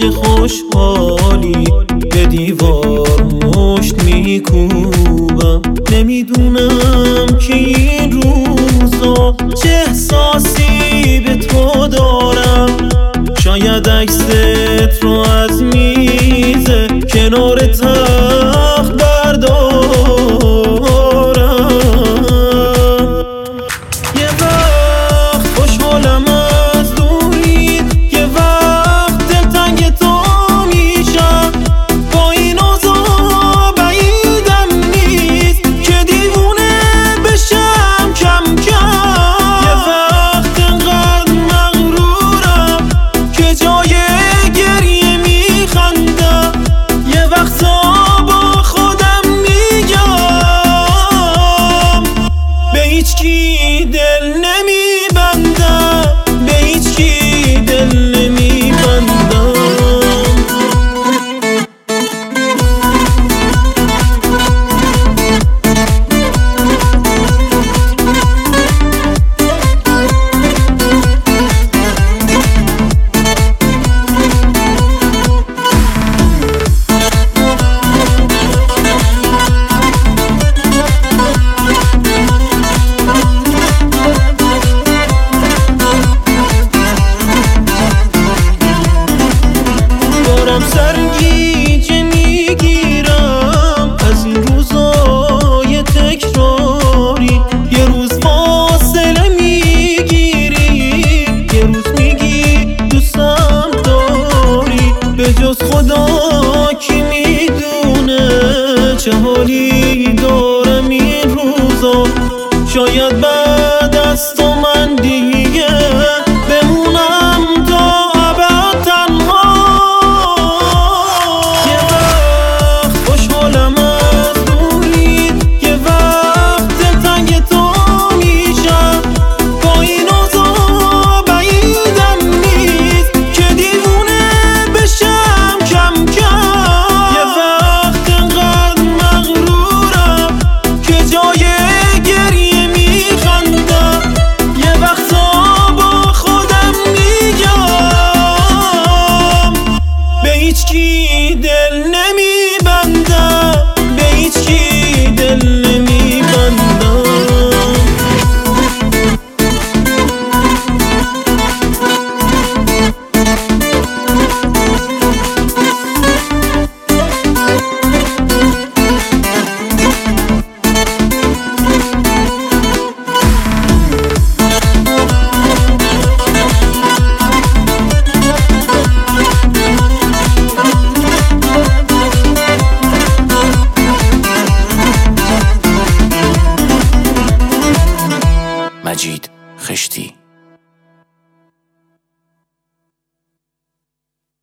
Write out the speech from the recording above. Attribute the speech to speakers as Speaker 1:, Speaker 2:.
Speaker 1: چه خوشحالی به دیوار مشت میکوبم. نمیدونم که این روزا چه احساسی به تو دارم. شاید عکست رو از میز کنار تخت بردارم. یه وقت خوشحالم از دوری، یه وقت دلتنگ تو میشم. با این اوضاع بعیدم نیست که دیوونه بشم کم کم. یه وقت انقدر مغرورم که جای گریه میخندم. یه وقتا با خودم میگم به هیچکی دل نمیبندم، به هیچکی دل نمیبندم. سرگیجه میگیرم از این روزای تکراری. یه روز فاصله میگیری، یه روز میگی دوستم داری. به جز خدا کی میدونه چه حالی دارم این روزا. شاید